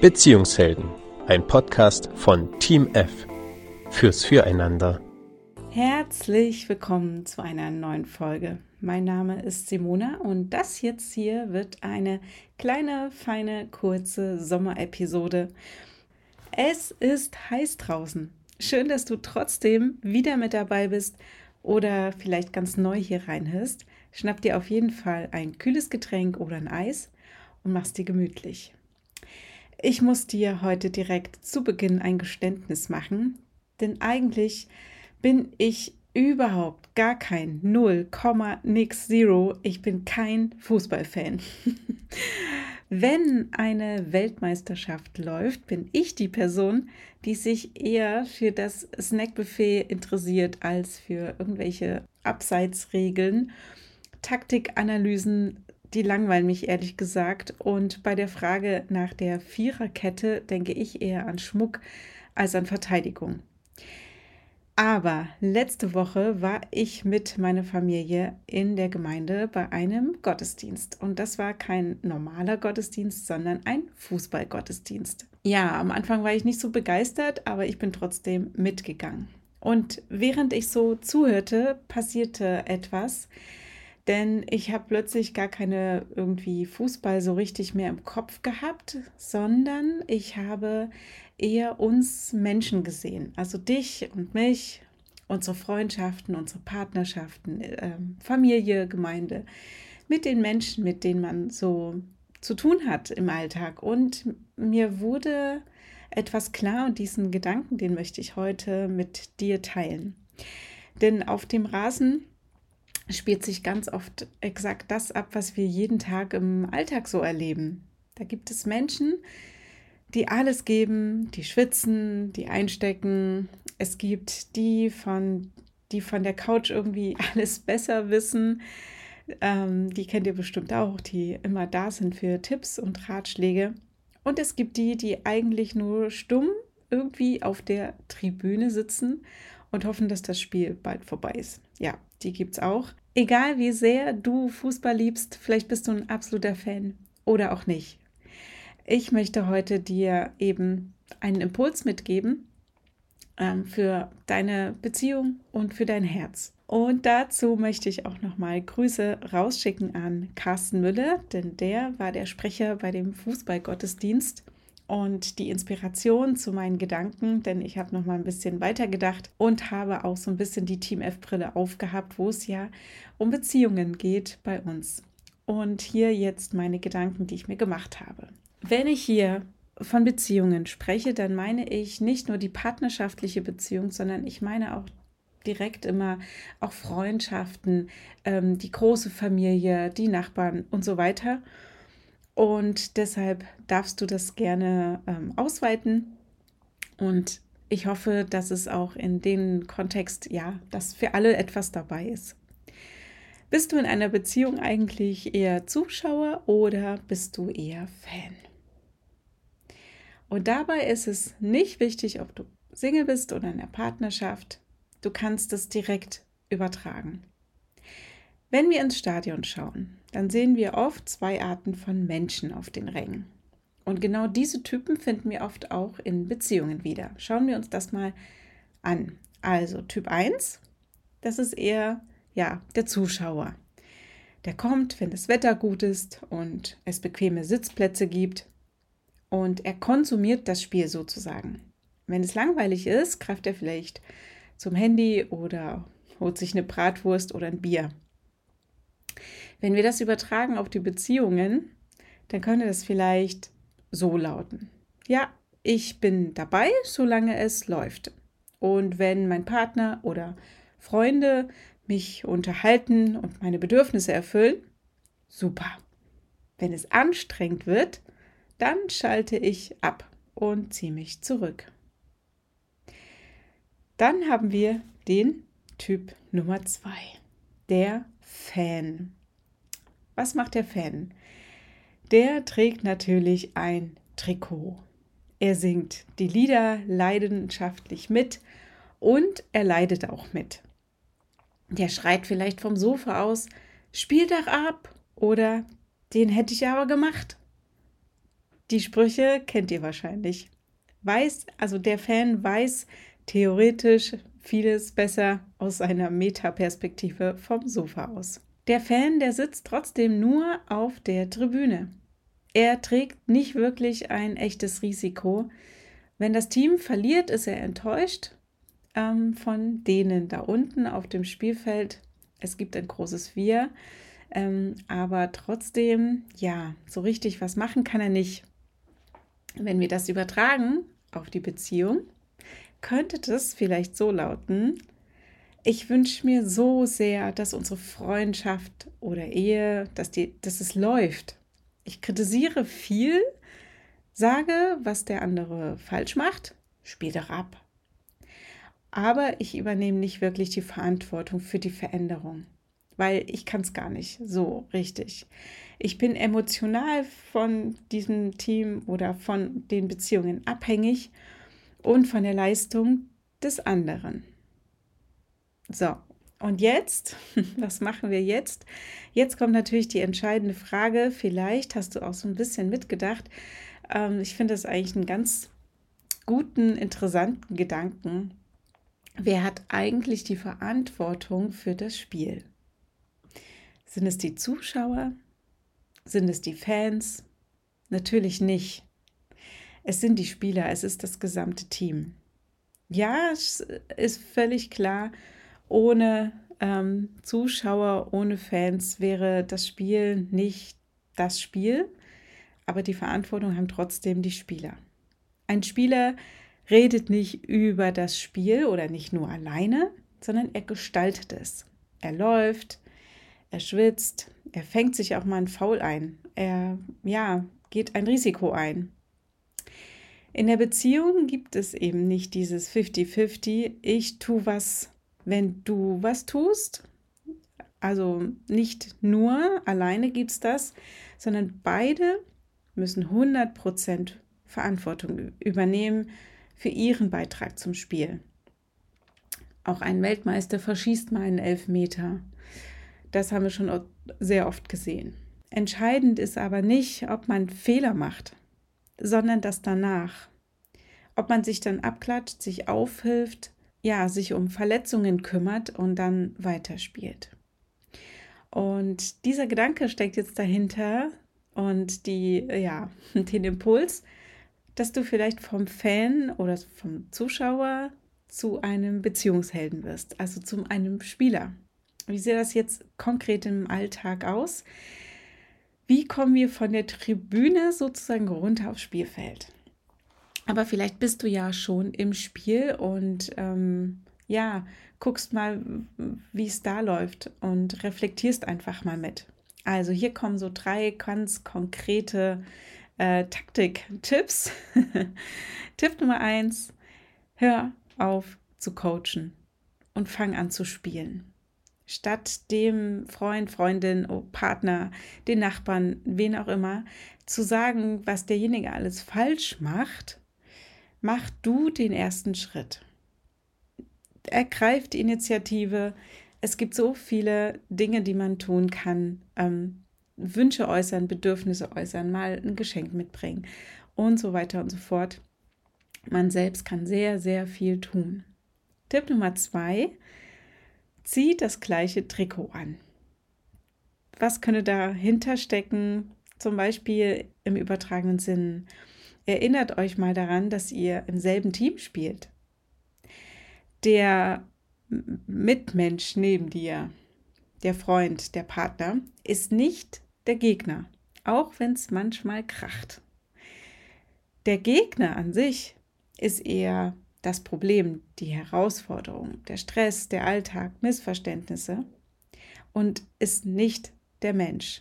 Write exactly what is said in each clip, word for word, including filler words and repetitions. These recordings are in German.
Beziehungshelden, ein Podcast von Team F fürs Füreinander. Herzlich willkommen zu einer neuen Folge. Mein Name ist Simona und das jetzt hier wird eine kleine, feine, kurze Sommerepisode. Es ist heiß draußen. Schön, dass du trotzdem wieder mit dabei bist oder vielleicht ganz neu hier reinhörst. Schnapp dir auf jeden Fall ein kühles Getränk oder ein Eis und mach's dir gemütlich. Ich muss dir heute direkt zu Beginn ein Geständnis machen, denn eigentlich bin ich überhaupt gar kein null, nix, Zero. Ich bin kein Fußballfan. Wenn eine Weltmeisterschaft läuft, bin ich die Person, die sich eher für das Snackbuffet interessiert als für irgendwelche Abseitsregeln. Taktikanalysen, die langweilen mich ehrlich gesagt. Und bei der Frage nach der Viererkette denke ich eher an Schmuck als an Verteidigung. Aber letzte Woche war ich mit meiner Familie in der Gemeinde bei einem Gottesdienst. Und das war kein normaler Gottesdienst, sondern ein Fußballgottesdienst. Ja, am Anfang war ich nicht so begeistert, aber ich bin trotzdem mitgegangen. Und während ich so zuhörte, passierte etwas. Denn ich habe plötzlich gar keine irgendwie Fußball so richtig mehr im Kopf gehabt, sondern ich habe eher uns Menschen gesehen. Also dich und mich, unsere Freundschaften, unsere Partnerschaften, äh, Familie, Gemeinde, mit den Menschen, mit denen man so zu tun hat im Alltag. Und mir wurde etwas klar und diesen Gedanken, den möchte ich heute mit dir teilen. Denn auf dem Rasen spielt sich ganz oft exakt das ab, was wir jeden Tag im Alltag so erleben. Da gibt es Menschen, die alles geben, die schwitzen, die einstecken. Es gibt die von, die von der Couch irgendwie alles besser wissen. Ähm, die kennt ihr bestimmt auch, die immer da sind für Tipps und Ratschläge. Und es gibt die, die eigentlich nur stumm irgendwie auf der Tribüne sitzen und hoffen, dass das Spiel bald vorbei ist. Ja, die gibt's auch. Egal wie sehr du Fußball liebst, vielleicht bist du ein absoluter Fan oder auch nicht. Ich möchte heute dir eben einen Impuls mitgeben ähm, für deine Beziehung und für dein Herz. Und dazu möchte ich auch nochmal Grüße rausschicken an Carsten Müller, denn der war der Sprecher bei dem Fußballgottesdienst. Und die Inspiration zu meinen Gedanken, denn ich habe noch mal ein bisschen weitergedacht und habe auch so ein bisschen die Team F-Brille aufgehabt, wo es ja um Beziehungen geht bei uns. Und hier jetzt meine Gedanken, die ich mir gemacht habe. Wenn ich hier von Beziehungen spreche, dann meine ich nicht nur die partnerschaftliche Beziehung, sondern ich meine auch direkt immer auch Freundschaften, ähm, die große Familie, die Nachbarn und so weiter. Und deshalb darfst du das gerne ähm, ausweiten. Und ich hoffe, dass es auch in dem Kontext, ja, dass für alle etwas dabei ist. Bist du in einer Beziehung eigentlich eher Zuschauer oder bist du eher Fan? Und dabei ist es nicht wichtig, ob du Single bist oder in einer Partnerschaft. Du kannst es direkt übertragen. Wenn wir ins Stadion schauen, dann sehen wir oft zwei Arten von Menschen auf den Rängen. Und genau diese Typen finden wir oft auch in Beziehungen wieder. Schauen wir uns das mal an. Also Typ eins, das ist eher ja, der Zuschauer. Der kommt, wenn das Wetter gut ist und es bequeme Sitzplätze gibt. Und er konsumiert das Spiel sozusagen. Wenn es langweilig ist, greift er vielleicht zum Handy oder holt sich eine Bratwurst oder ein Bier. Wenn wir das übertragen auf die Beziehungen, dann könnte das vielleicht so lauten. Ja, ich bin dabei, solange es läuft. Und wenn mein Partner oder Freunde mich unterhalten und meine Bedürfnisse erfüllen, super. Wenn es anstrengend wird, dann schalte ich ab und ziehe mich zurück. Dann haben wir den Typ Nummer zwei, der Fan. Was macht der Fan? Der trägt natürlich ein Trikot. Er singt die Lieder leidenschaftlich mit und er leidet auch mit. Der schreit vielleicht vom Sofa aus, spiel doch ab oder den hätte ich aber gemacht. Die Sprüche kennt ihr wahrscheinlich. Weiß, also der Fan weiß theoretisch vieles besser aus seiner Metaperspektive vom Sofa aus. Der Fan, der sitzt trotzdem nur auf der Tribüne. Er trägt nicht wirklich ein echtes Risiko. Wenn das Team verliert, ist er enttäuscht ähm, von denen da unten auf dem Spielfeld. Es gibt ein großes Wir, ähm, aber trotzdem, ja, so richtig was machen kann er nicht. Wenn wir das übertragen auf die Beziehung, könnte das vielleicht so lauten: Ich wünsche mir so sehr, dass unsere Freundschaft oder Ehe, dass, die, dass es läuft. Ich kritisiere viel, sage, was der andere falsch macht, spiele doch ab. Aber ich übernehme nicht wirklich die Verantwortung für die Veränderung, weil ich kann es gar nicht so richtig. Ich bin emotional von diesem Team oder von den Beziehungen abhängig und von der Leistung des anderen. So, und jetzt, was machen wir jetzt? Jetzt kommt natürlich die entscheidende Frage. Vielleicht hast du auch so ein bisschen mitgedacht. Ähm, ich finde das eigentlich einen ganz guten, interessanten Gedanken. Wer hat eigentlich die Verantwortung für das Spiel? Sind es die Zuschauer? Sind es die Fans? Natürlich nicht. Es sind die Spieler, es ist das gesamte Team. Ja, es ist völlig klar, ohne ähm, Zuschauer, ohne Fans wäre das Spiel nicht das Spiel, aber die Verantwortung haben trotzdem die Spieler. Ein Spieler redet nicht über das Spiel oder nicht nur alleine, sondern er gestaltet es. Er läuft, er schwitzt, er fängt sich auch mal einen Foul ein. Er, ja, geht ein Risiko ein. In der Beziehung gibt es eben nicht dieses fifty fifty, ich tue was, wenn du was tust. Also nicht nur alleine gibt es das, sondern beide müssen hundert Prozent Verantwortung übernehmen für ihren Beitrag zum Spiel. Auch ein Weltmeister verschießt mal einen Elfmeter. Das haben wir schon sehr oft gesehen. Entscheidend ist aber nicht, ob man Fehler macht, sondern das danach. Ob man sich dann abklatscht, sich aufhilft, ja, sich um Verletzungen kümmert und dann weiterspielt. Und dieser Gedanke steckt jetzt dahinter und die, ja, den Impuls, dass du vielleicht vom Fan oder vom Zuschauer zu einem Beziehungshelden wirst, also zu einem Spieler. Wie sieht das jetzt konkret im Alltag aus? Wie kommen wir von der Tribüne sozusagen runter aufs Spielfeld? Aber vielleicht bist du ja schon im Spiel und ähm, ja, guckst mal, wie es da läuft und reflektierst einfach mal mit. Also hier kommen so drei ganz konkrete äh, Taktik-Tipps. Tipp Nummer eins, hör auf zu coachen und fang an zu spielen. Statt dem Freund, Freundin, Partner, den Nachbarn, wen auch immer, zu sagen, was derjenige alles falsch macht, mach du den ersten Schritt. Ergreif die Initiative. Es gibt so viele Dinge, die man tun kann. Ähm, Wünsche äußern, Bedürfnisse äußern, mal ein Geschenk mitbringen und so weiter und so fort. Man selbst kann sehr, sehr viel tun. Tipp Nummer zwei, zieh das gleiche Trikot an. Was könnte dahinter stecken? Zum Beispiel im übertragenen Sinn. Erinnert euch mal daran, dass ihr im selben Team spielt. Der Mitmensch neben dir, der Freund, der Partner, ist nicht der Gegner, auch wenn es manchmal kracht. Der Gegner an sich ist eher das Problem, die Herausforderung, der Stress, der Alltag, Missverständnisse und ist nicht der Mensch.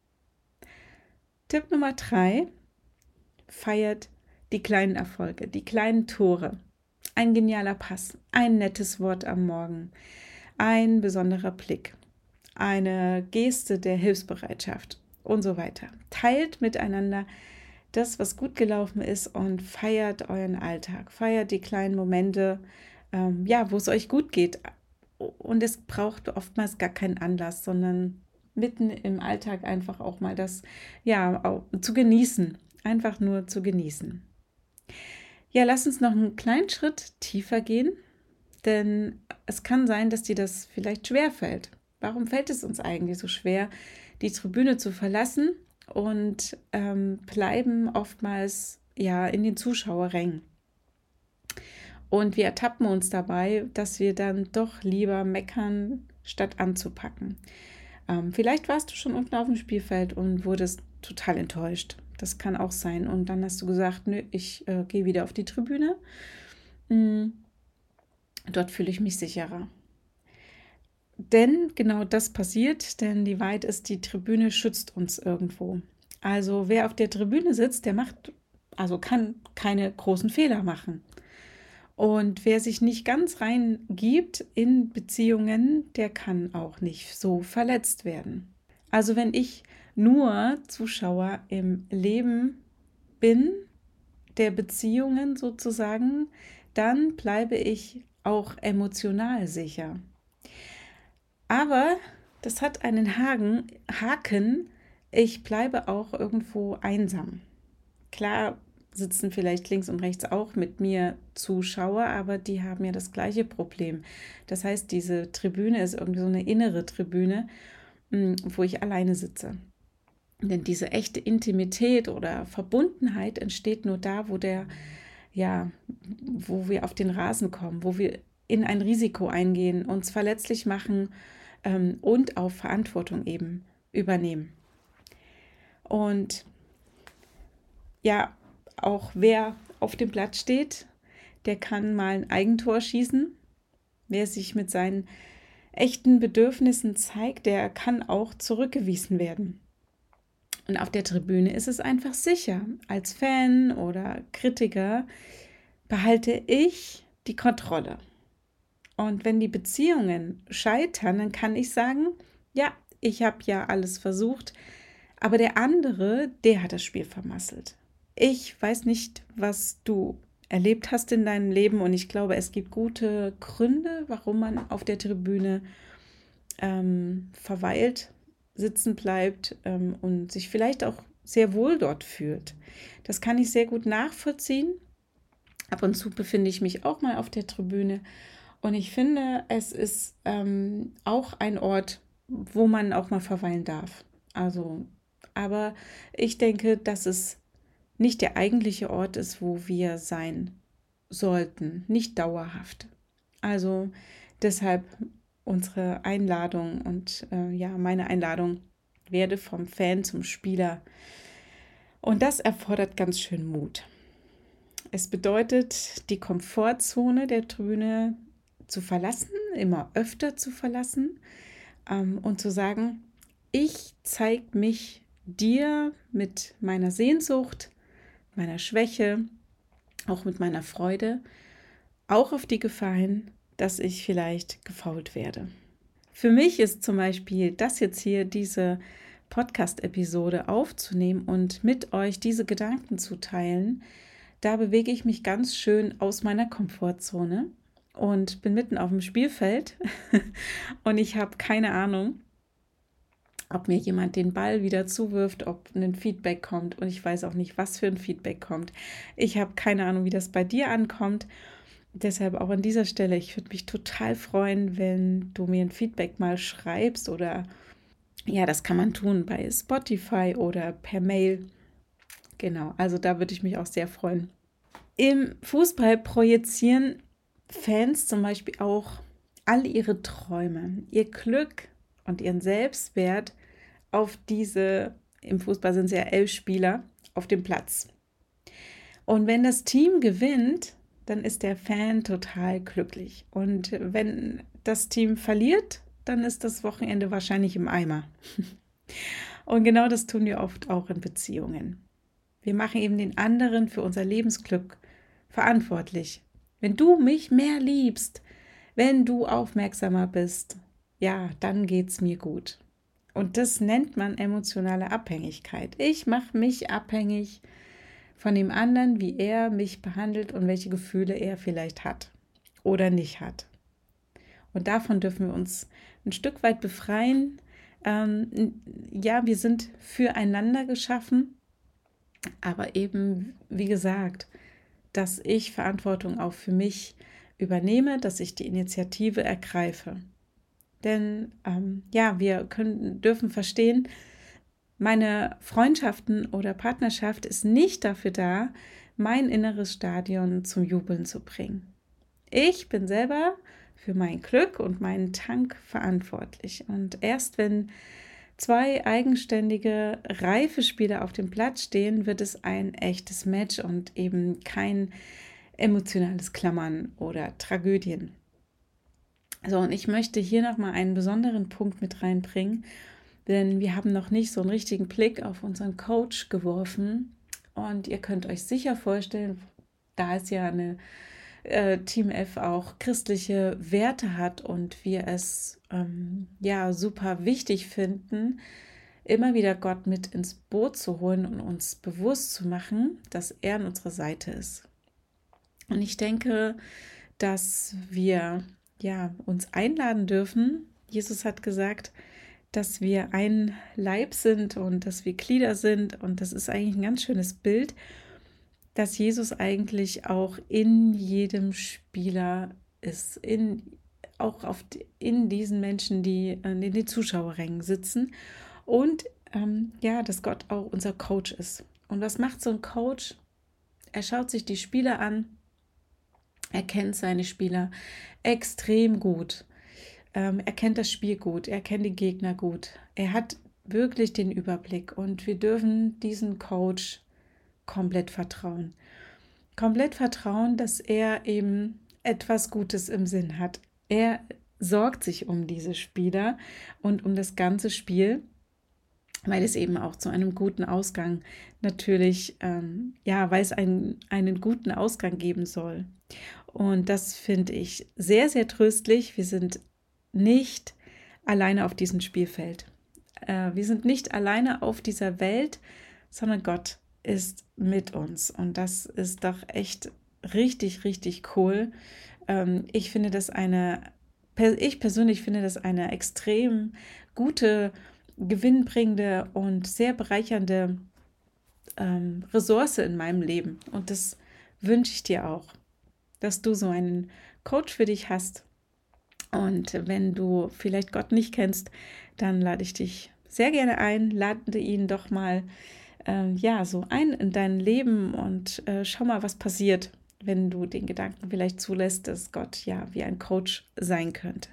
Tipp Nummer drei, feiert die kleinen Erfolge, die kleinen Tore. Ein genialer Pass, ein nettes Wort am Morgen, ein besonderer Blick, eine Geste der Hilfsbereitschaft und so weiter. Teilt miteinander das, was gut gelaufen ist und feiert euren Alltag, feiert die kleinen Momente, ähm, ja, wo es euch gut geht. Und es braucht oftmals gar keinen Anlass, sondern mitten im Alltag einfach auch mal das, ja, auch zu genießen. einfach nur zu genießen. Ja, lass uns noch einen kleinen Schritt tiefer gehen, denn es kann sein, dass dir das vielleicht schwer fällt. Warum fällt es uns eigentlich so schwer, die Tribüne zu verlassen und ähm, bleiben oftmals ja in den Zuschauerrängen? Und wir ertappen uns dabei, dass wir dann doch lieber meckern, statt anzupacken. Ähm, vielleicht warst du schon unten auf dem Spielfeld und wurdest total enttäuscht. Das kann auch sein. Und dann hast du gesagt, nö, ich äh, gehe wieder auf die Tribüne. Mm, dort fühle ich mich sicherer. Denn genau das passiert, denn die Wahrheit ist, die Tribüne schützt uns irgendwo. Also wer auf der Tribüne sitzt, der macht, also kann keine großen Fehler machen. Und wer sich nicht ganz reingibt in Beziehungen, der kann auch nicht so verletzt werden. Also wenn ich nur Zuschauer im Leben bin, der Beziehungen sozusagen, dann bleibe ich auch emotional sicher. Aber das hat einen Haken, Haken, ich bleibe auch irgendwo einsam. Klar sitzen vielleicht links und rechts auch mit mir Zuschauer, aber die haben ja das gleiche Problem. Das heißt, diese Tribüne ist irgendwie so eine innere Tribüne, wo ich alleine sitze. Denn diese echte Intimität oder Verbundenheit entsteht nur da, wo der, ja, wo wir auf den Rasen kommen, wo wir in ein Risiko eingehen, uns verletzlich machen ähm, und auch Verantwortung eben übernehmen. Und ja, auch wer auf dem Blatt steht, der kann mal ein Eigentor schießen. Wer sich mit seinen echten Bedürfnissen zeigt, der kann auch zurückgewiesen werden. Und auf der Tribüne ist es einfach sicher. Als Fan oder Kritiker behalte ich die Kontrolle. Und wenn die Beziehungen scheitern, dann kann ich sagen, ja, ich habe ja alles versucht, aber der andere, der hat das Spiel vermasselt. Ich weiß nicht, was du erlebt hast in deinem Leben und ich glaube, es gibt gute Gründe, warum man auf der Tribüne ähm, verweilt, sitzen bleibt ähm, und sich vielleicht auch sehr wohl dort fühlt. Das kann ich sehr gut nachvollziehen. Ab und zu befinde ich mich auch mal auf der Tribüne und ich finde, es ist ähm, auch ein Ort, wo man auch mal verweilen darf. Also, aber ich denke, dass es nicht der eigentliche Ort ist, wo wir sein sollten, nicht dauerhaft. Also deshalb unsere Einladung und äh, ja, meine Einladung, werde vom Fan zum Spieler. Und das erfordert ganz schön Mut. Es bedeutet, die Komfortzone der Tribüne zu verlassen, immer öfter zu verlassen ähm, und zu sagen, ich zeige mich dir mit meiner Sehnsucht, meiner Schwäche, auch mit meiner Freude, auch auf die Gefahr hin, dass ich vielleicht gefoult werde. Für mich ist zum Beispiel das jetzt hier, diese Podcast-Episode aufzunehmen und mit euch diese Gedanken zu teilen, da bewege ich mich ganz schön aus meiner Komfortzone und bin mitten auf dem Spielfeld und ich habe keine Ahnung, ob mir jemand den Ball wieder zuwirft, ob ein Feedback kommt und ich weiß auch nicht, was für ein Feedback kommt. Ich habe keine Ahnung, wie das bei dir ankommt. Deshalb auch an dieser Stelle, ich würde mich total freuen, wenn du mir ein Feedback mal schreibst oder ja, das kann man tun bei Spotify oder per Mail. Genau, also da würde ich mich auch sehr freuen. Im Fußball projizieren Fans zum Beispiel auch all ihre Träume, ihr Glück und ihren Selbstwert auf diese, im Fußball sind es ja elf Spieler, auf dem Platz. Und wenn das Team gewinnt, dann ist der Fan total glücklich. Und wenn das Team verliert, dann ist das Wochenende wahrscheinlich im Eimer. Und genau das tun wir oft auch in Beziehungen. Wir machen eben den anderen für unser Lebensglück verantwortlich. Wenn du mich mehr liebst, wenn du aufmerksamer bist, ja, dann geht's mir gut. Und das nennt man emotionale Abhängigkeit. Ich mache mich abhängig von dem anderen, wie er mich behandelt und welche Gefühle er vielleicht hat oder nicht hat. Und davon dürfen wir uns ein Stück weit befreien. Ähm, ja, wir sind füreinander geschaffen Aber eben, wie gesagt, dass ich Verantwortung auch für mich übernehme, dass ich die Initiative ergreife. Denn ähm, ja, wir können, dürfen verstehen, meine Freundschaften oder Partnerschaft ist nicht dafür da, mein inneres Stadion zum Jubeln zu bringen. Ich bin selber für mein Glück und meinen Tank verantwortlich. Und erst wenn zwei eigenständige, reife Spieler auf dem Platz stehen, wird es ein echtes Match und eben kein emotionales Klammern oder Tragödien. So, und ich möchte hier nochmal einen besonderen Punkt mit reinbringen, denn wir haben noch nicht so einen richtigen Blick auf unseren Coach geworfen. Und ihr könnt euch sicher vorstellen, da es ja eine äh, Team F auch christliche Werte hat und wir es ähm, ja super wichtig finden, immer wieder Gott mit ins Boot zu holen und uns bewusst zu machen, dass er an unserer Seite ist. Und ich denke, dass wir ja uns einladen dürfen. Jesus hat gesagt, dass wir ein Leib sind und dass wir Glieder sind. Und das ist eigentlich ein ganz schönes Bild, dass Jesus eigentlich auch in jedem Spieler ist, in, auch auf, in diesen Menschen, die in den Zuschauerrängen sitzen. Und ähm, ja, dass Gott auch unser Coach ist. Und was macht so ein Coach? Er schaut sich die Spieler an, er kennt seine Spieler extrem gut. Ähm, er kennt das Spiel gut, er kennt die Gegner gut. Er hat wirklich den Überblick und wir dürfen diesen Coach komplett vertrauen. Komplett vertrauen, dass er eben etwas Gutes im Sinn hat. Er sorgt sich um diese Spieler und um das ganze Spiel, weil es eben auch zu einem guten Ausgang natürlich, ähm, ja, weil es einen, einen guten Ausgang geben soll. Und das finde ich sehr, sehr tröstlich. Wir sind nicht alleine auf diesem Spielfeld. Äh, wir sind nicht alleine auf dieser Welt, sondern Gott ist mit uns. Und das ist doch echt richtig, richtig cool. Ähm, ich finde das eine, ich persönlich finde das eine extrem gute, gewinnbringende und sehr bereichernde ähm, Ressource in meinem Leben. Und das wünsche ich dir auch, dass du so einen Coach für dich hast. Und wenn du vielleicht Gott nicht kennst, dann lade ich dich sehr gerne ein, lade ihn doch mal ähm, ja, so ein in dein Leben und äh, schau mal, was passiert, wenn du den Gedanken vielleicht zulässt, dass Gott ja wie ein Coach sein könnte.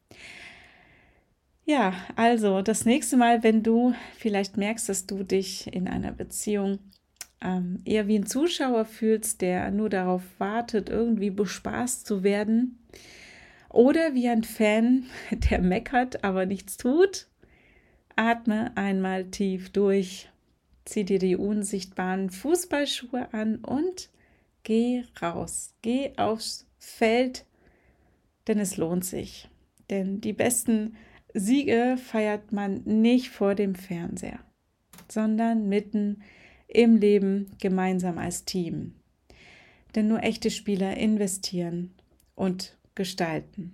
Ja, also das nächste Mal, wenn du vielleicht merkst, dass du dich in einer Beziehung ähm, eher wie ein Zuschauer fühlst, der nur darauf wartet, irgendwie bespaßt zu werden, oder wie ein Fan, der meckert, aber nichts tut, atme einmal tief durch, zieh dir die unsichtbaren Fußballschuhe an und geh raus. Geh aufs Feld, denn es lohnt sich. Denn die besten Siege feiert man nicht vor dem Fernseher, sondern mitten im Leben gemeinsam als Team. Denn nur echte Spieler investieren und gestalten.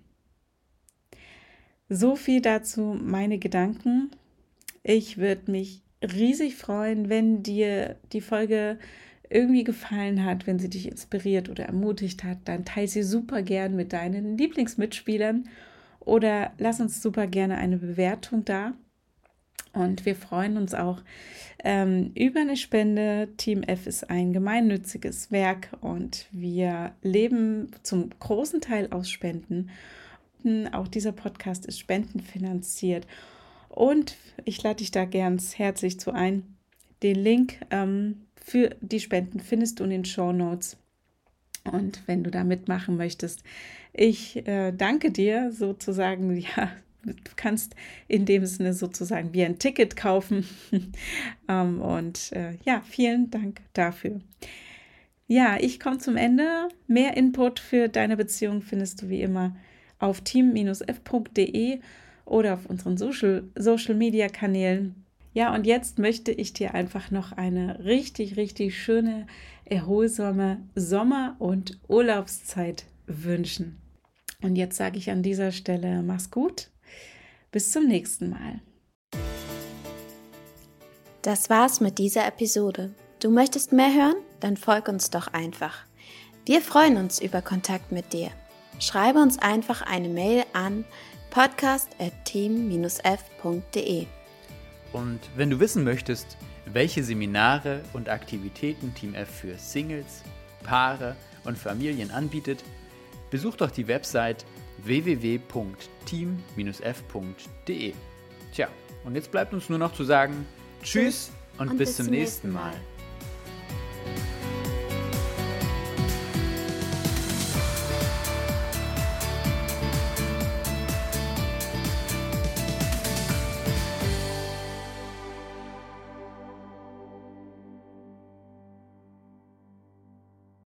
So viel dazu meine Gedanken. Ich würde mich riesig freuen, wenn dir die Folge irgendwie gefallen hat, wenn sie dich inspiriert oder ermutigt hat, dann teile sie super gern mit deinen Lieblingsmitspielern oder lass uns super gerne eine Bewertung da. Und wir freuen uns auch ähm, über eine Spende. Team F ist ein gemeinnütziges Werk und wir leben zum großen Teil aus Spenden. Auch dieser Podcast ist spendenfinanziert. Und ich lade dich da ganz herzlich zu ein. Den Link ähm, für die Spenden findest du in den Shownotes. Und wenn du da mitmachen möchtest, ich äh, danke dir sozusagen, ja, du kannst in dem Sinne sozusagen wie ein Ticket kaufen. ähm, und äh, ja, vielen Dank dafür. Ja, ich komme zum Ende. Mehr Input für deine Beziehung findest du wie immer auf team Bindestrich f punkt de oder auf unseren Social, Social Media Kanälen. Ja, und jetzt möchte ich dir einfach noch eine richtig, richtig schöne, erholsame Sommer- und Urlaubszeit wünschen. Und jetzt sage ich an dieser Stelle, mach's gut, bis zum nächsten Mal. Das war's mit dieser Episode. Du möchtest mehr hören? Dann folg uns doch einfach. Wir freuen uns über Kontakt mit dir. Schreibe uns einfach eine Mail an podcast at team dash f punkt de. Und wenn du wissen möchtest, welche Seminare und Aktivitäten Team F für Singles, Paare und Familien anbietet, besuch doch die Website w w w punkt team dash f punkt de. Tja, und jetzt bleibt uns nur noch zu sagen, Tschüss und, und bis, bis zum nächsten Mal. Mal.